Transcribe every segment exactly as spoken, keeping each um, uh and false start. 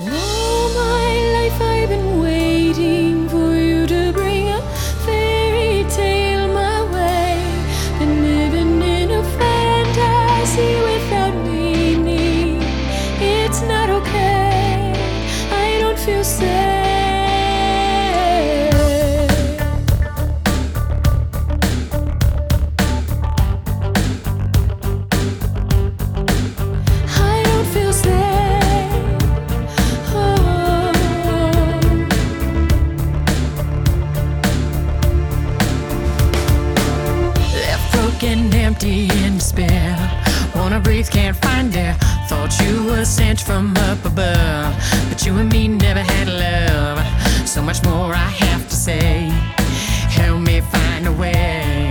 All my life I've been waiting for you to bring a fairy tale my way. Been living in a fantasy without meaning. It's not okay, I don't feel safe. And empty in despair, wanna breathe, can't find air. Thought you were sent from up above, but you and me never had love. So much more I have to say, help me find a way.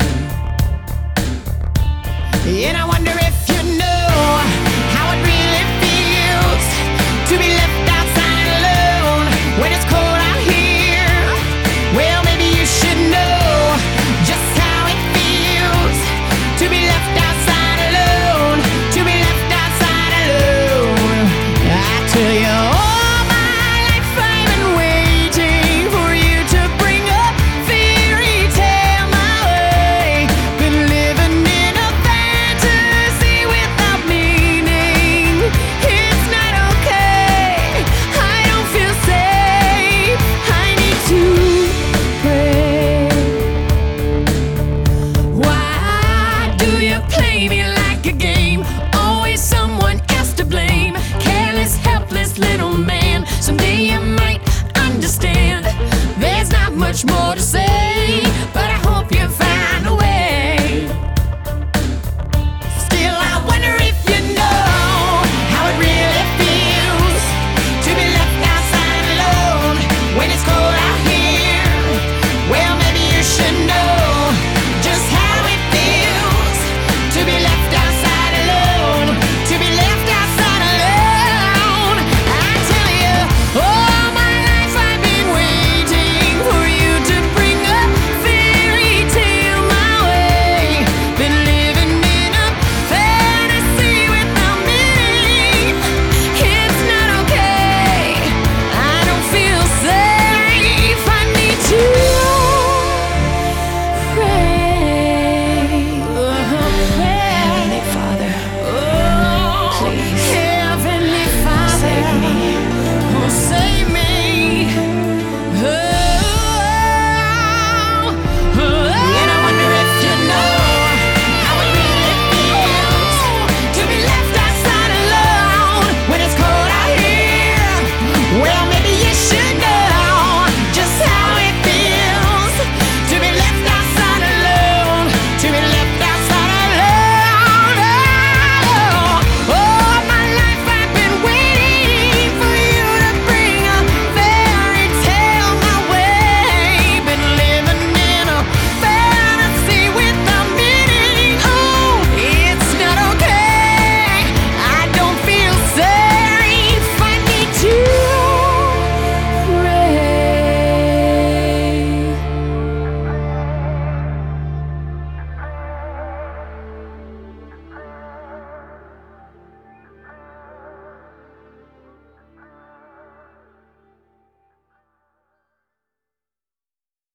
And I wonder if you know how it really feels to be left outside alone when it's cold out here. Well, maybe you should know just how it feels to be left outside alone, to be left outside alone. I tell you, all my life I've been waiting for you to bring a fairy tale my way. Been living in a fantasy without meaning. It's not okay, I don't feel safe, I need to pray. Why do you play me like a game? Always someone else to blame. Careless, helpless little man. Someday you might understand. There's not much more to say.